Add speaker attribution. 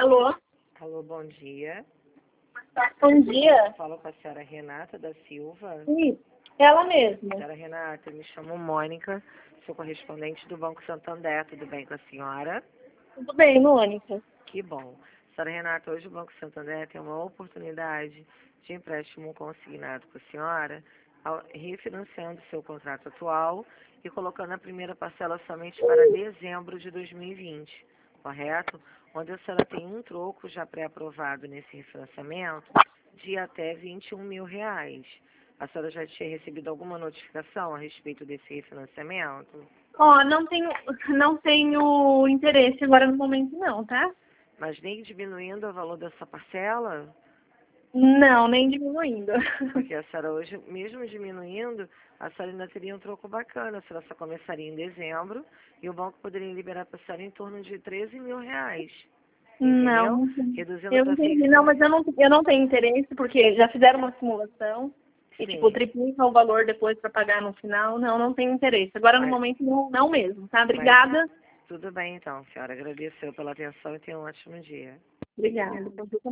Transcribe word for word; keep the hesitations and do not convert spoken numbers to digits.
Speaker 1: Alô?
Speaker 2: Alô, bom dia.
Speaker 1: Bom dia.
Speaker 2: Falo com a senhora Renata da Silva.
Speaker 1: Sim, ela mesma.
Speaker 2: Senhora Renata, eu me chamo Mônica, sou correspondente do Banco Santander. Tudo bem com a senhora?
Speaker 1: Tudo bem, Mônica?
Speaker 2: Que bom. Senhora Renata, hoje o Banco Santander tem uma oportunidade de empréstimo consignado com a senhora, ao- refinanciando seu contrato atual e colocando a primeira parcela somente para dezembro de dois mil e vinte, correto? Onde a senhora tem um troco já pré-aprovado nesse refinanciamento de até vinte e um mil reais. A senhora já tinha recebido alguma notificação a respeito desse refinanciamento?
Speaker 1: Ó, não tenho, não tenho interesse agora no momento não, tá?
Speaker 2: Mas nem diminuindo o valor dessa parcela?
Speaker 1: Não, nem diminuindo.
Speaker 2: Porque a senhora hoje, mesmo diminuindo, a senhora ainda teria um troco bacana. A senhora só começaria em dezembro e o banco poderia liberar para a senhora em torno de treze mil reais.
Speaker 1: Não,
Speaker 2: Entendeu?
Speaker 1: não tenho.
Speaker 2: Reduzindo
Speaker 1: Eu
Speaker 2: para
Speaker 1: entendi. Não,
Speaker 2: seiscentos.
Speaker 1: mas eu não, eu não tenho interesse porque já fizeram uma simulação e, tipo,
Speaker 2: Sim.
Speaker 1: triplica o valor depois para pagar no final. Não, não tenho interesse. Agora, no
Speaker 2: Mas,
Speaker 1: momento, não, não mesmo, tá?
Speaker 2: mas
Speaker 1: Obrigada.
Speaker 2: tudo bem então, senhora. Agradeço pela atenção e tenha um ótimo dia.
Speaker 1: Obrigada.